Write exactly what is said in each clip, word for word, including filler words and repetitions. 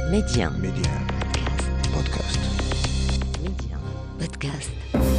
Média. Média. Podcast. Média. Podcast.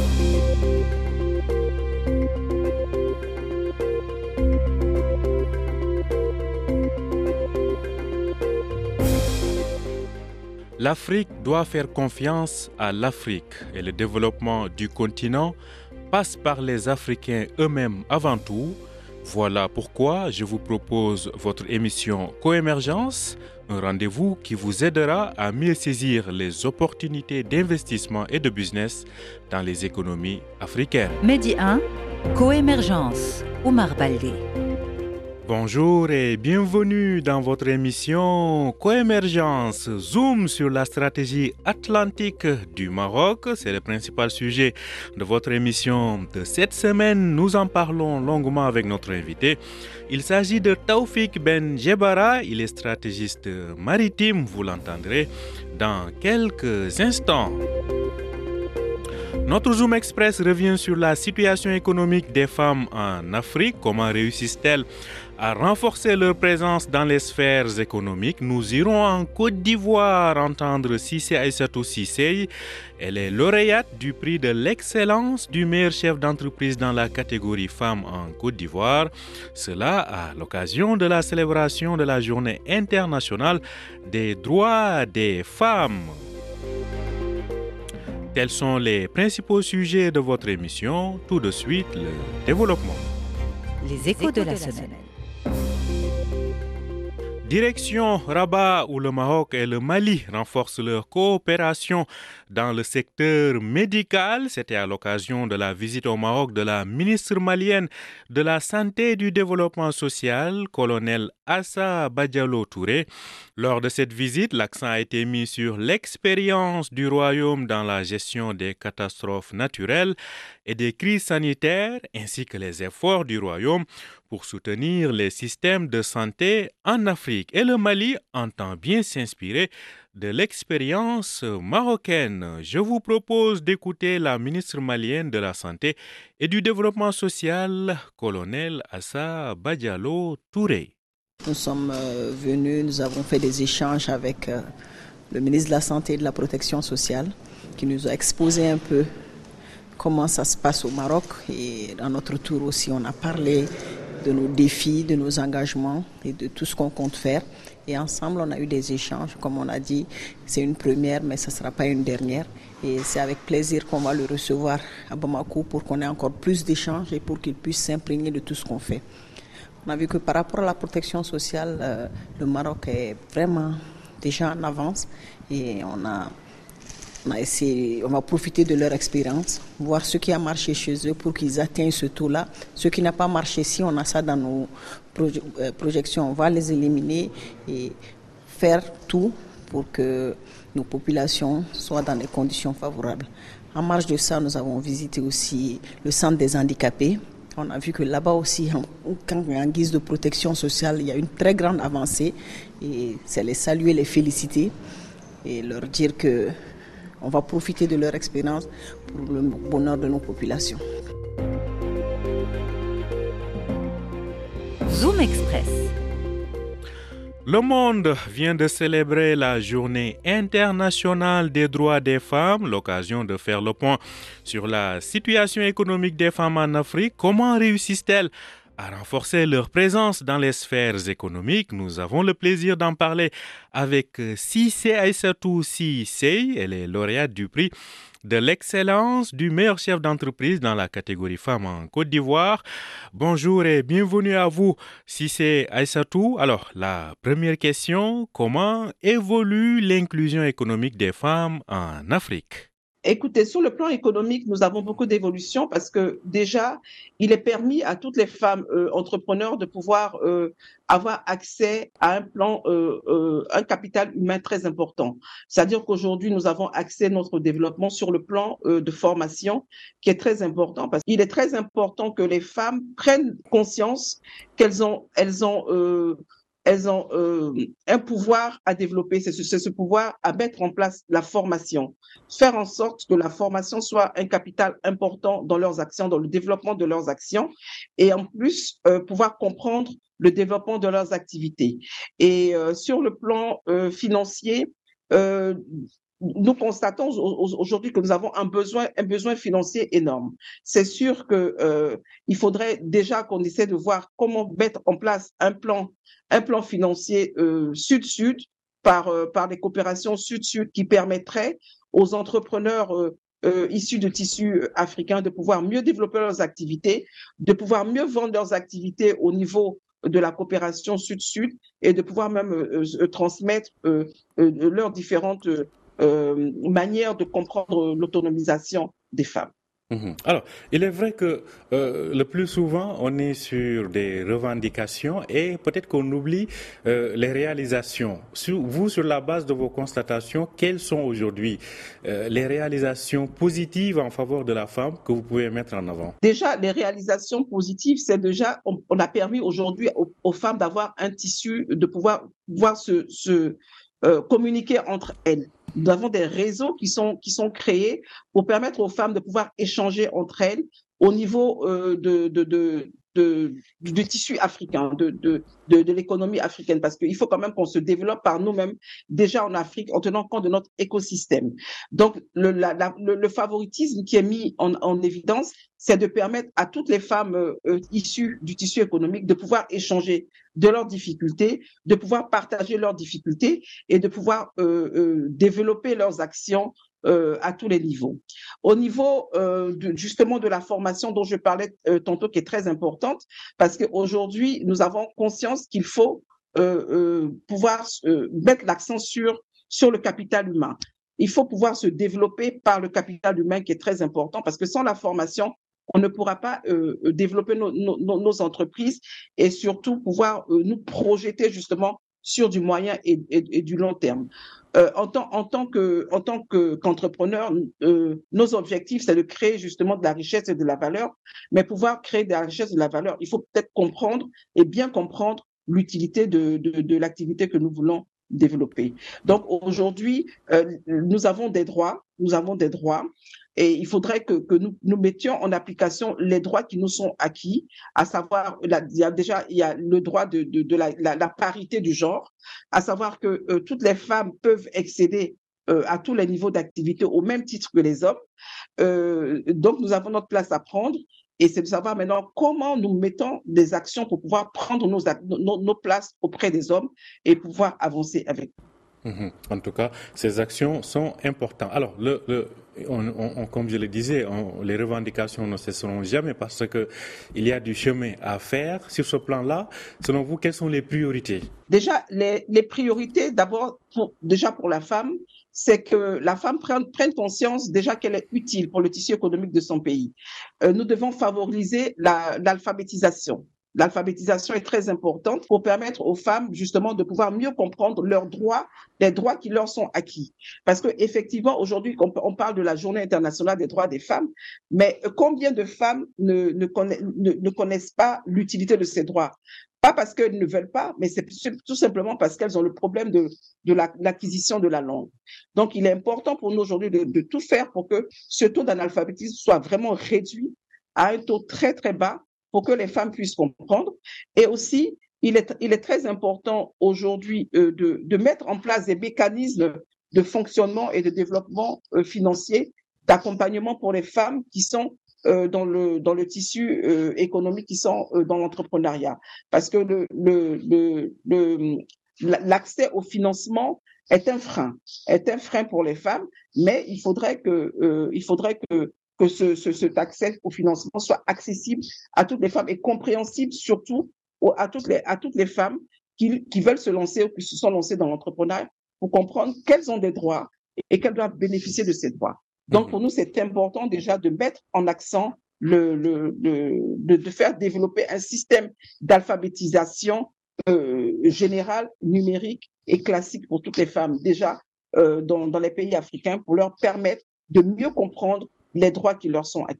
L'Afrique doit faire confiance à l'Afrique et le développement du continent passe par les Africains eux-mêmes avant tout. Voilà pourquoi je vous propose votre émission Coémergence, un rendez-vous qui vous aidera à mieux saisir les opportunités d'investissement et de business dans les économies africaines. Medi un, Coémergence, Oumar Baldé. Bonjour et bienvenue dans votre émission Coémergence. Zoom sur la stratégie atlantique du Maroc. C'est le principal sujet de votre émission de cette semaine. Nous en parlons longuement avec notre invité. Il s'agit de Taoufik Ben Djebara. Il est stratégiste maritime, vous l'entendrez dans quelques instants. Notre Zoom Express revient sur la situation économique des femmes en Afrique. Comment réussissent-elles à renforcer leur présence dans les sphères économiques? Nous irons en Côte d'Ivoire entendre Cissé Aïssatou Cissé. Elle est lauréate du prix de l'excellence du meilleur chef d'entreprise dans la catégorie femmes en Côte d'Ivoire. Cela à l'occasion de la célébration de la Journée internationale des droits des femmes. Tels sont les principaux sujets de votre émission. Tout de suite, le développement. Les échos de la semaine. Direction Rabat, où le Maroc et le Mali renforcent leur coopération dans le secteur médical. C'était à l'occasion de la visite au Maroc de la ministre malienne de la Santé et du Développement social, colonel Assa Badialo Touré. Lors de cette visite, l'accent a été mis sur l'expérience du royaume dans la gestion des catastrophes naturelles et des crises sanitaires, ainsi que les efforts du royaume pour soutenir les systèmes de santé en Afrique. Et le Mali entend bien s'inspirer de l'expérience marocaine. Je vous propose d'écouter la ministre malienne de la Santé et du Développement social, colonel Assa Badialo Touré. Nous sommes euh, venus, nous avons fait des échanges avec euh, le ministre de la Santé et de la Protection sociale qui nous a exposé un peu comment ça se passe au Maroc, et à notre tour aussi on a parlé de nos défis, de nos engagements et de tout ce qu'on compte faire. Et ensemble, on a eu des échanges. Comme on a dit, c'est une première, mais ce ne sera pas une dernière. Et c'est avec plaisir qu'on va le recevoir à Bamako pour qu'on ait encore plus d'échanges et pour qu'il puisse s'imprégner de tout ce qu'on fait. On a vu que par rapport à la protection sociale, euh, le Maroc est vraiment déjà en avance. Et on a... On a essayé, on va profiter de leur expérience, voir ce qui a marché chez eux pour qu'ils atteignent ce taux-là. Ce qui n'a pas marché, si on a ça dans nos proje- euh, projections, on va les éliminer et faire tout pour que nos populations soient dans des conditions favorables. En marge de ça, nous avons visité aussi le centre des handicapés. On a vu que là-bas aussi, en, en guise de protection sociale, il y a une très grande avancée. Et c'est les saluer, les féliciter et leur dire que on va profiter de leur expérience pour le bonheur de nos populations. Zoom Express. Le monde vient de célébrer la Journée internationale des droits des femmes, l'occasion de faire le point sur la situation économique des femmes en Afrique. Comment réussissent-elles à renforcer leur présence dans les sphères économiques? Nous avons le plaisir d'en parler avec Cissé Aïssatou Cissé. Elle est lauréate du prix de l'excellence du meilleur chef d'entreprise dans la catégorie femmes en Côte d'Ivoire. Bonjour et bienvenue à vous, Cissé Aïssatou. Alors, la première question, comment évolue l'inclusion économique des femmes en Afrique? Écoutez, sur le plan économique, nous avons beaucoup d'évolution parce que déjà, il est permis à toutes les femmes euh, entrepreneurs de pouvoir euh, avoir accès à un plan, euh, euh, un capital humain très important. C'est-à-dire qu'aujourd'hui, nous avons accès à notre développement sur le plan euh, de formation qui est très important parce qu'il est très important que les femmes prennent conscience qu'elles ont, elles ont euh, elles ont euh, un pouvoir à développer, c'est ce, c'est ce pouvoir à mettre en place la formation, faire en sorte que la formation soit un capital important dans leurs actions, dans le développement de leurs actions, et en plus euh, pouvoir comprendre le développement de leurs activités. Et euh, sur le plan euh, financier, euh, nous constatons aujourd'hui que nous avons un besoin, un besoin financier énorme. C'est sûr que euh, il faudrait déjà qu'on essaie de voir comment mettre en place un plan, un plan financier euh, sud-sud par euh, par des coopérations sud-sud qui permettraient aux entrepreneurs euh, euh, issus de tissus africains de pouvoir mieux développer leurs activités, de pouvoir mieux vendre leurs activités au niveau de la coopération sud-sud et de pouvoir même euh, euh, transmettre euh, euh, leurs différentes euh, Euh, manière de comprendre l'autonomisation des femmes. Mmh. Alors, il est vrai que euh, le plus souvent, on est sur des revendications et peut-être qu'on oublie euh, les réalisations. Sur, vous, sur la base de vos constatations, quelles sont aujourd'hui euh, les réalisations positives en faveur de la femme que vous pouvez mettre en avant? Déjà, les réalisations positives, c'est déjà, on, on a permis aujourd'hui aux, aux femmes d'avoir un tissu, de pouvoir, pouvoir se, se euh, communiquer entre elles. Nous avons des réseaux qui sont, qui sont créés pour permettre aux femmes de pouvoir échanger entre elles au niveau euh, de, de, de, de, du tissu africain, de, de, de, de l'économie africaine, parce qu'il faut quand même qu'on se développe par nous-mêmes déjà en Afrique en tenant compte de notre écosystème. Donc, le, la, la, le, le favoritisme qui est mis en, en évidence, c'est de permettre à toutes les femmes euh, issues du tissu économique de pouvoir échanger de leurs difficultés, de pouvoir partager leurs difficultés et de pouvoir euh, euh, développer leurs actions euh, à tous les niveaux. Au niveau euh, de, justement de la formation dont je parlais euh, tantôt, qui est très importante, parce qu'aujourd'hui, nous avons conscience qu'il faut euh, euh, pouvoir euh, mettre l'accent sur, sur le capital humain. Il faut pouvoir se développer par le capital humain qui est très important, parce que sans la formation, on ne pourra pas euh, développer nos, nos, nos entreprises et surtout pouvoir euh, nous projeter justement sur du moyen et, et, et du long terme. Euh, en tant, en tant que, en tant que, qu'entrepreneur, euh, nos objectifs, c'est de créer justement de la richesse et de la valeur. Mais pouvoir créer de la richesse et de la valeur, il faut peut-être comprendre et bien comprendre l'utilité de, de, de l'activité que nous voulons développer. Donc aujourd'hui, euh, nous avons des droits, nous avons des droits. Et il faudrait que, que nous, nous mettions en application les droits qui nous sont acquis, à savoir, la, il y a déjà il y a le droit de, de, de la, la, la parité du genre, à savoir que euh, toutes les femmes peuvent accéder euh, à tous les niveaux d'activité au même titre que les hommes. Euh, donc, nous avons notre place à prendre. Et c'est de savoir maintenant comment nous mettons des actions pour pouvoir prendre nos, nos, nos places auprès des hommes et pouvoir avancer avec eux. Mmh. En tout cas, ces actions sont importantes. Alors, le, le, on, on, comme je le disais, on, les revendications ne cesseront jamais parce que il y a du chemin à faire. Sur ce plan-là, selon vous, quelles sont les priorités? Déjà, les, les priorités, d'abord, pour, déjà pour la femme, c'est que la femme prenne, prenne conscience déjà qu'elle est utile pour le tissu économique de son pays. Euh, nous devons favoriser la, l'alphabétisation. L'alphabétisation est très importante pour permettre aux femmes justement de pouvoir mieux comprendre leurs droits, les droits qui leur sont acquis. Parce que effectivement, aujourd'hui, on parle de la Journée internationale des droits des femmes, mais combien de femmes ne, ne, connaissent, ne, ne connaissent pas l'utilité de ces droits? Pas parce qu'elles ne veulent pas, mais c'est tout simplement parce qu'elles ont le problème de, de la, l'acquisition de la langue. Donc, il est important pour nous aujourd'hui de, de tout faire pour que ce taux d'analphabétisme soit vraiment réduit à un taux très, très bas pour que les femmes puissent comprendre. Et aussi, il est, il est très important aujourd'hui euh, de, de mettre en place des mécanismes de fonctionnement et de développement euh, financier, d'accompagnement pour les femmes qui sont euh, dans, le, dans le tissu euh, économique, qui sont euh, dans l'entrepreneuriat. Parce que le, le, le, le, l'accès au financement est un frein, est un frein pour les femmes, mais il faudrait que, euh, il faudrait que que ce, ce, cet accès au financement soit accessible à toutes les femmes et compréhensible surtout à toutes les, à toutes les femmes qui, qui veulent se lancer ou qui se sont lancées dans l'entrepreneuriat pour comprendre qu'elles ont des droits et qu'elles doivent bénéficier de ces droits. Donc, pour nous, c'est important déjà de mettre en accent, le, le, le, de, de faire développer un système d'alphabétisation euh, générale, numérique et classique pour toutes les femmes déjà euh, dans, dans les pays africains pour leur permettre de mieux comprendre les droits qui leur sont acquis.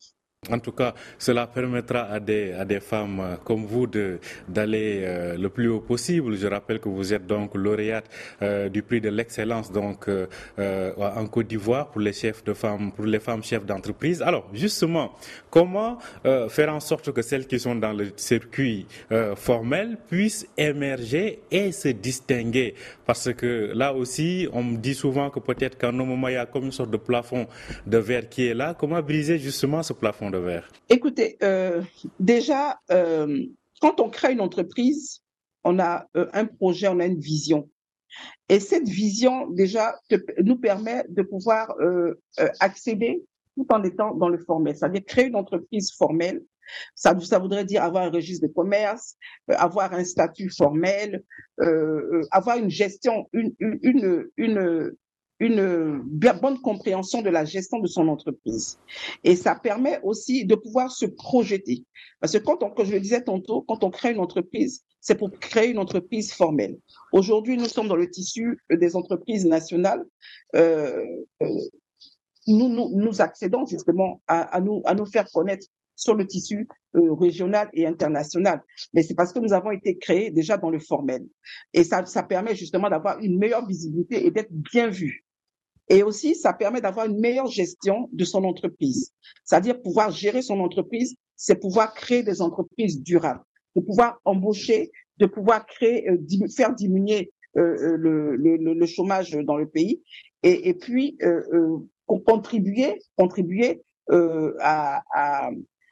En tout cas, cela permettra à des, à des femmes euh, comme vous de, d'aller euh, le plus haut possible. Je rappelle que vous êtes donc lauréate euh, du prix de l'excellence donc, euh, euh, en Côte d'Ivoire pour les, chefs de femmes, pour les femmes chefs d'entreprise. Alors, justement, comment euh, faire en sorte que celles qui sont dans le circuit euh, formel puissent émerger et se distinguer? Parce que là aussi, on me dit souvent que peut-être qu'à un moment, il y a comme une sorte de plafond de verre qui est là. Comment briser justement ce plafond de verre? Écoutez, euh, déjà, euh, quand on crée une entreprise, on a euh, un projet, on a une vision. Et cette vision, déjà, te, nous permet de pouvoir euh, euh, accéder tout en étant dans le formel. C'est-à-dire créer une entreprise formelle. Ça, ça voudrait dire avoir un registre de commerce, euh, avoir un statut formel, euh, euh, avoir une gestion, une, une, une, une une bien bonne compréhension de la gestion de son entreprise. Et ça permet aussi de pouvoir se projeter. Parce que quand on, comme je le disais tantôt, quand on crée une entreprise, c'est pour créer une entreprise formelle. Aujourd'hui, nous sommes dans le tissu des entreprises nationales. Euh, euh, nous, nous, nous accédons justement à, à, nous, à nous faire connaître sur le tissu euh, régional et international. Mais c'est parce que nous avons été créés déjà dans le formel. Et ça, ça permet justement d'avoir une meilleure visibilité et d'être bien vus. Et aussi, ça permet d'avoir une meilleure gestion de son entreprise. C'est-à-dire pouvoir gérer son entreprise, c'est pouvoir créer des entreprises durables, de pouvoir embaucher, de pouvoir créer, euh, dim- faire diminuer euh, le, le, le chômage dans le pays, et, et puis euh, euh, contribuer, contribuer euh, à, à,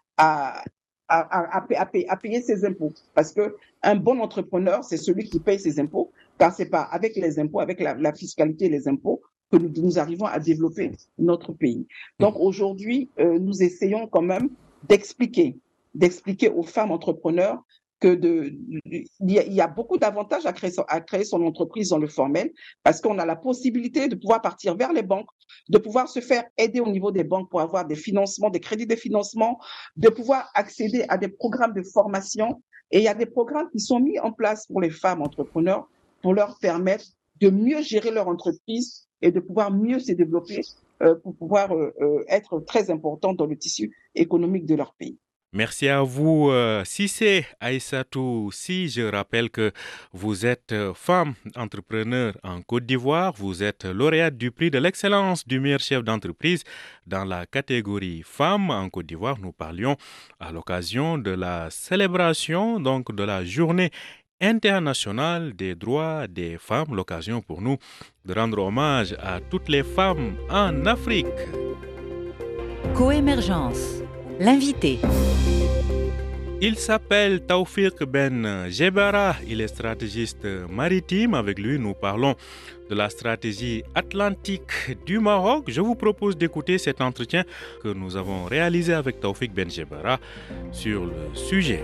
à, à, à, à, payer, à payer ses impôts. Parce que un bon entrepreneur, c'est celui qui paye ses impôts, car c'est pas avec les impôts, avec la, la fiscalité et les impôts, que nous, nous arrivons à développer notre pays. Donc aujourd'hui, euh, nous essayons quand même d'expliquer, d'expliquer aux femmes entrepreneurs que de, il y a, il y a beaucoup d'avantages à créer, à créer son entreprise dans le formel, parce qu'on a la possibilité de pouvoir partir vers les banques, de pouvoir se faire aider au niveau des banques pour avoir des financements, des crédits de financement, de pouvoir accéder à des programmes de formation. Et il y a des programmes qui sont mis en place pour les femmes entrepreneurs pour leur permettre de mieux gérer leur entreprise et de pouvoir mieux se développer euh, pour pouvoir euh, euh, être très important dans le tissu économique de leur pays. Merci à vous, euh, Cissé Aïssatou. Si je rappelle que vous êtes femme entrepreneur en Côte d'Ivoire, vous êtes lauréate du prix de l'excellence du meilleur chef d'entreprise dans la catégorie femmes en Côte d'Ivoire. Nous parlions à l'occasion de la célébration donc de la journée internationale des droits des femmes, l'occasion pour nous de rendre hommage à toutes les femmes en Afrique. Coémergence, l'invité. Il s'appelle Taoufik Ben Jebara, il est stratégiste maritime. Avec lui, nous parlons de la stratégie atlantique du Maroc. Je vous propose d'écouter cet entretien que nous avons réalisé avec Taoufik Ben Jebara sur le sujet.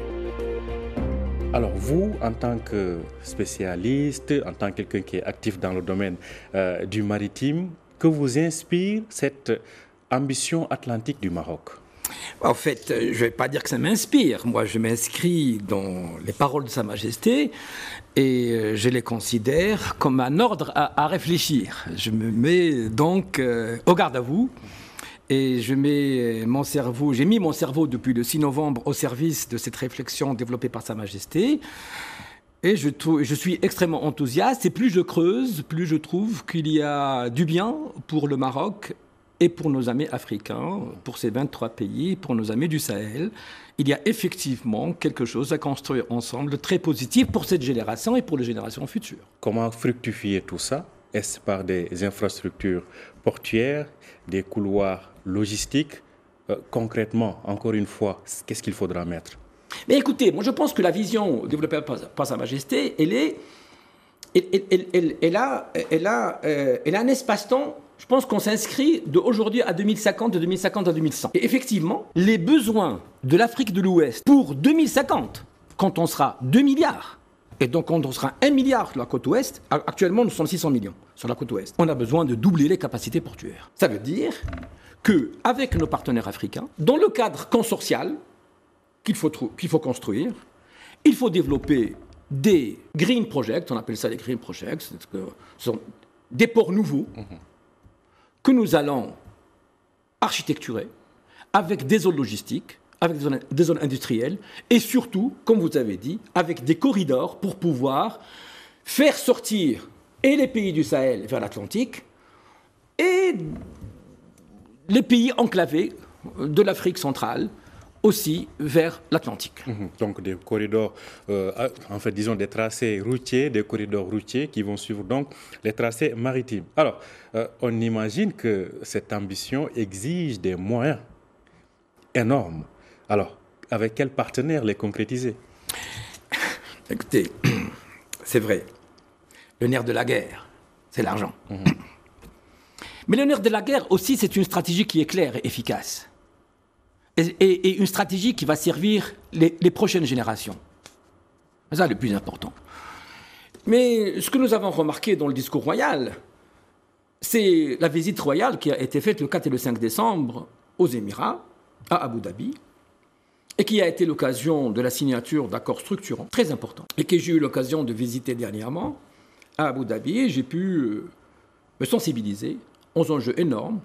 Alors vous, en tant que spécialiste, en tant que quelqu'un qui est actif dans le domaine euh, du maritime, que vous inspire cette ambition atlantique du Maroc? En fait, je ne vais pas dire que ça m'inspire. Moi, je m'inscris dans les paroles de Sa Majesté et je les considère comme un ordre à, à réfléchir. Je me mets donc euh, au garde à vous. Et je mets mon cerveau, j'ai mis mon cerveau depuis le six novembre au service de cette réflexion développée par Sa Majesté. Et je, trouve, je suis extrêmement enthousiaste. Et plus je creuse, plus je trouve qu'il y a du bien pour le Maroc et pour nos amis africains, pour ces vingt-trois pays, pour nos amis du Sahel. Il y a effectivement quelque chose à construire ensemble de très positif pour cette génération et pour les générations futures. Comment fructifier tout ça? Est-ce par des infrastructures portuaires, des couloirs logistiques? euh, Concrètement, encore une fois, qu'est-ce qu'il faudra mettre? Mais écoutez, moi je pense que la vision développée par, par Sa Majesté, elle est, elle, elle, elle, elle a, elle a, euh, elle a un espace-temps. Je pense qu'on s'inscrit d'aujourd'hui à deux mille cinquante, de deux mille cinquante à deux mille cent. Et effectivement, les besoins de l'Afrique de l'Ouest pour deux mille cinquante, quand on sera deux milliards, et donc quand on sera un milliard sur la côte ouest, actuellement nous sommes six cents millions sur la côte ouest, on a besoin de doubler les capacités portuaires. Ça veut dire qu'avec nos partenaires africains, dans le cadre consortial qu'il faut, qu'il faut construire, il faut développer des green projects, on appelle ça des green projects, ce sont des ports nouveaux, mmh. que nous allons architecturer avec des zones logistiques, avec des zones, des zones industrielles, et surtout, comme vous avez dit, avec des corridors pour pouvoir faire sortir et les pays du Sahel vers l'Atlantique et les pays enclavés de l'Afrique centrale aussi vers l'Atlantique. Mmh. Donc des corridors, euh, en fait disons des tracés routiers, des corridors routiers qui vont suivre donc les tracés maritimes. Alors, euh, on imagine que cette ambition exige des moyens énormes. Alors, avec quels partenaires les concrétiser? Écoutez, c'est vrai, le nerf de la guerre, c'est l'argent. Mmh. Mais le nerf de la guerre aussi, c'est une stratégie qui est claire et efficace. Et, et, et une stratégie qui va servir les, les prochaines générations. C'est ça le plus important. Mais ce que nous avons remarqué dans le discours royal, c'est la visite royale qui a été faite le quatre et le cinq décembre aux Émirats, à Abu Dhabi, et qui a été l'occasion de la signature d'accords structurants très importants, et que j'ai eu l'occasion de visiter dernièrement à Abu Dhabi, et j'ai pu me sensibiliser aux enjeux énormes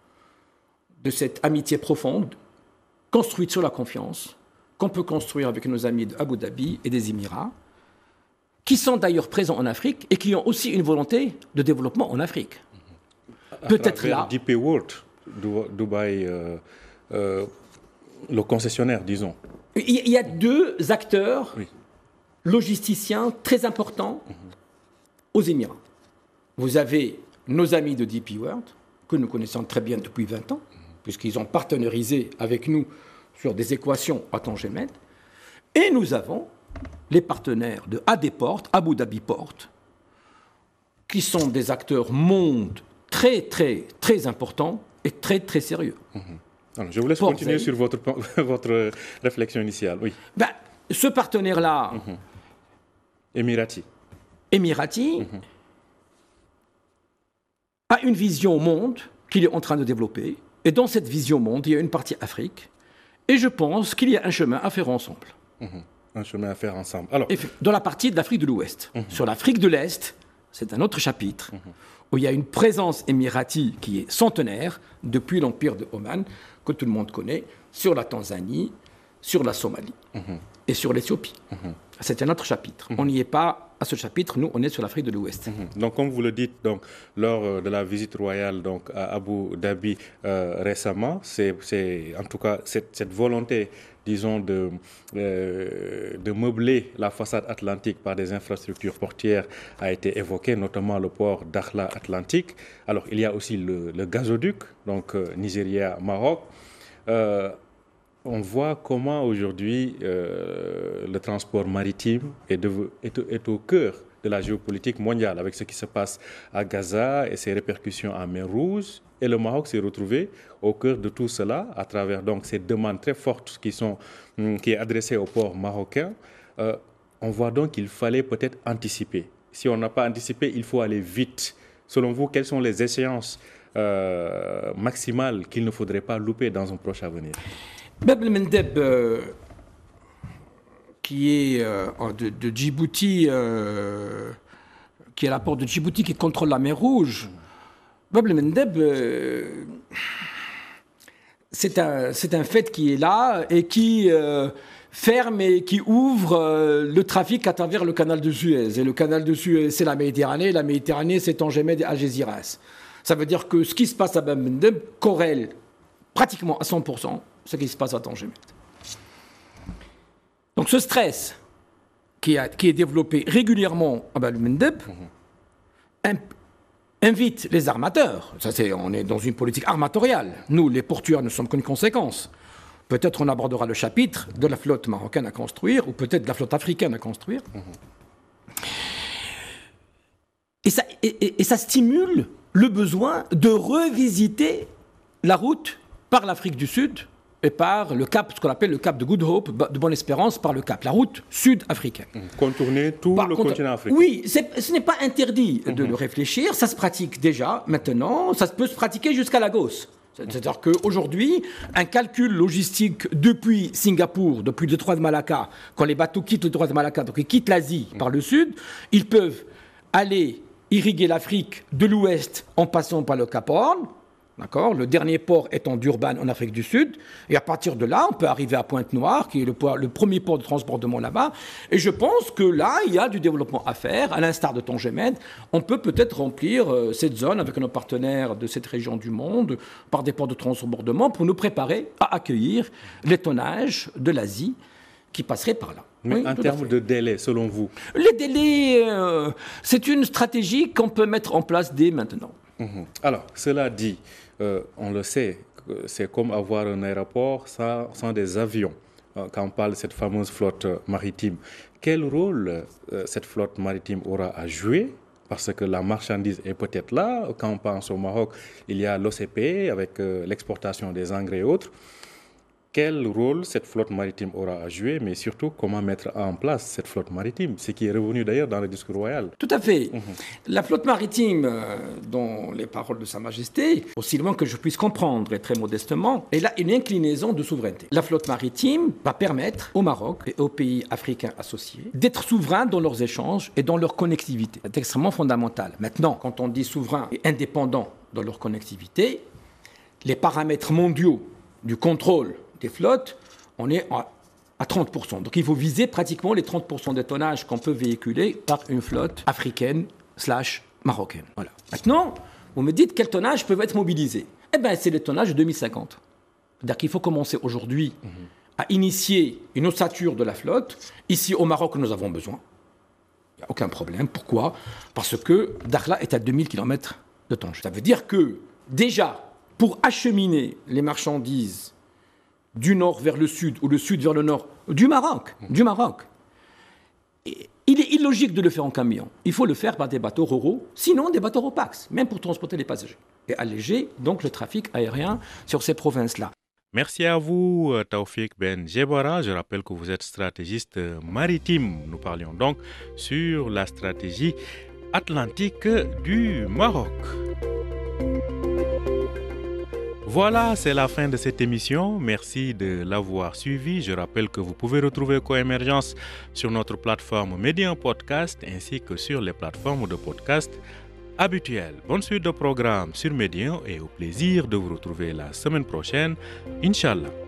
de cette amitié profonde, construite sur la confiance, qu'on peut construire avec nos amis d'Abu Dhabi et des Émirats, qui sont d'ailleurs présents en Afrique et qui ont aussi une volonté de développement en Afrique. À Peut-être là... D P World, Dubaï, euh, euh, le concessionnaire, disons. Il y a deux acteurs oui. logisticiens très importants mm-hmm. aux Émirats. Vous avez nos amis de D P World, que nous connaissons très bien depuis vingt ans, puisqu'ils ont partenarisé avec nous sur des équations à Tanger-Med. Et nous avons les partenaires de A D Port, Abu Dhabi Port, qui sont des acteurs mondes très, très, très importants et très, très sérieux. Mmh. Alors, je vous laisse Port continuer Zay. sur votre, votre réflexion initiale. Oui. Ben, ce partenaire-là, mmh. Émirati, Émirati mmh. a une vision monde qu'il est en train de développer. Et dans cette vision monde, il y a une partie Afrique. Et je pense qu'il y a un chemin à faire ensemble. Mmh. Un chemin à faire ensemble. Alors... Et dans la partie de l'Afrique de l'Ouest. Mmh. Sur l'Afrique de l'Est, c'est un autre chapitre, mmh. où il y a une présence émirati qui est centenaire, depuis l'Empire de Oman, que tout le monde connaît, sur la Tanzanie, sur la Somalie mmh. et sur l'Éthiopie. Mmh. C'est un autre chapitre. Mmh. On n'y est pas à ce chapitre, nous, on est sur l'Afrique de l'Ouest. Mmh. Donc, comme vous le dites, donc, lors de la visite royale donc, à Abu Dhabi euh, récemment, c'est, c'est en tout cas cette, cette volonté, disons, de, euh, de meubler la façade atlantique par des infrastructures portières a été évoquée, notamment le port d'Akhla Atlantique. Alors, il y a aussi le, le gazoduc, donc euh, Nigeria-Maroc. Euh, On voit comment aujourd'hui euh, le transport maritime est, de, est, est au cœur de la géopolitique mondiale avec ce qui se passe à Gaza et ses répercussions en mer Rouge. Et le Maroc s'est retrouvé au cœur de tout cela à travers donc ces demandes très fortes qui sont qui est adressées au port marocain. Euh, on voit donc qu'il fallait peut-être anticiper. Si on n'a pas anticipé, il faut aller vite. Selon vous, quelles sont les échéances euh, maximales qu'il ne faudrait pas louper dans un proche avenir? Bab el-Mandeb, euh, qui est euh, de, de Djibouti, euh, qui est la porte de Djibouti qui contrôle la mer Rouge, Bab el-Mandeb, euh, c'est, un, c'est un fait qui est là et qui euh, ferme et qui ouvre euh, le trafic à travers le canal de Suez. Et le canal de Suez, c'est la Méditerranée, la Méditerranée, c'est Tanger-Med et Algésiras. Ça veut dire que ce qui se passe à Bab el-Mandeb corrèle pratiquement à cent pour cent ce qui se passe à Tanger-Med. Donc ce stress qui, a, qui est développé régulièrement à Bab el-Mandeb mmh. invite les armateurs. Ça, c'est, on est dans une politique armatoriale. Nous, les portuaires, ne sommes qu'une conséquence. Peut-être on abordera le chapitre de la flotte marocaine à construire, ou peut-être de la flotte africaine à construire. Mmh. Et, ça, et, et, et ça stimule le besoin de revisiter la route par l'Afrique du Sud et par le cap, ce qu'on appelle le cap de Good Hope, de Bonne-Espérance, par le cap, la route sud-africaine. Contourner tout par le contre, continent africain. Oui, c'est, ce n'est pas interdit mm-hmm. de le réfléchir, ça se pratique déjà maintenant, ça peut se pratiquer jusqu'à Lagos. C'est-à-dire qu'aujourd'hui, un calcul logistique depuis Singapour, depuis le détroit de Malacca, quand les bateaux quittent le détroit de Malacca, donc ils quittent l'Asie mm-hmm. par le sud, ils peuvent aller irriguer l'Afrique de l'ouest en passant par le Cap Horn, D'accord ? Le dernier port étant Durban en Afrique du Sud. Et à partir de là, on peut arriver à Pointe-Noire, qui est le, port, le premier port de transbordement là-bas. Et je pense que là, il y a du développement à faire. À l'instar de Tangemed, on peut peut-être remplir euh, cette zone avec nos partenaires de cette région du monde par des ports de transbordement pour nous préparer à accueillir les tonnages de l'Asie qui passeraient par là. Mais oui, en termes de délai, selon vous ? Les délais, euh, c'est une stratégie qu'on peut mettre en place dès maintenant. Mmh. Alors, cela dit, euh, on le sait, c'est comme avoir un aéroport sans, sans des avions. Euh, quand on parle de cette fameuse flotte maritime, quel rôle euh, cette flotte maritime aura à jouer ? Parce que la marchandise est peut-être là. Quand on pense au Maroc, il y a l'O C P avec euh, l'exportation des engrais et autres. Quel rôle cette flotte maritime aura à jouer, mais surtout comment mettre en place cette flotte maritime, ce qui est revenu d'ailleurs dans le discours royal. Tout à fait. Mmh. La flotte maritime, euh, dont les paroles de Sa Majesté, aussi loin que je puisse comprendre et très modestement, est là une inclinaison de souveraineté. La flotte maritime va permettre au Maroc et aux pays africains associés d'être souverains dans leurs échanges et dans leur connectivité. C'est extrêmement fondamental. Maintenant, quand on dit souverain et indépendant dans leur connectivité, les paramètres mondiaux du contrôle des flottes, on est à trente pour cent. Donc il faut viser pratiquement les trente pour cent des tonnages qu'on peut véhiculer par une flotte africaine slash marocaine. Voilà. Maintenant, vous me dites quels tonnages peuvent être mobilisés. Eh bien, c'est les tonnages de deux mille cinquante. C'est-à-dire qu'il faut commencer aujourd'hui mmh. à initier une ossature de la flotte. Ici, au Maroc, nous avons besoin. Il n'y a aucun problème. Pourquoi ? Parce que Dakhla est à deux mille kilomètres de Tanger. Ça veut dire que, déjà, pour acheminer les marchandises du nord vers le sud ou le sud vers le nord du Maroc, du Maroc. Et il est illogique de le faire en camion. Il faut le faire par des bateaux roro, sinon des bateaux Ropax, même pour transporter les passagers. Et alléger donc le trafic aérien sur ces provinces-là. Merci à vous, Taoufik Ben Djebara. Je rappelle que vous êtes stratégiste maritime. Nous parlions donc sur la stratégie atlantique du Maroc. Voilà, c'est la fin de cette émission. Merci de l'avoir suivi. Je rappelle que vous pouvez retrouver Coémergence sur notre plateforme Médian Podcast ainsi que sur les plateformes de podcast habituelles. Bonne suite de programme sur Médian et au plaisir de vous retrouver la semaine prochaine, Inch'Allah.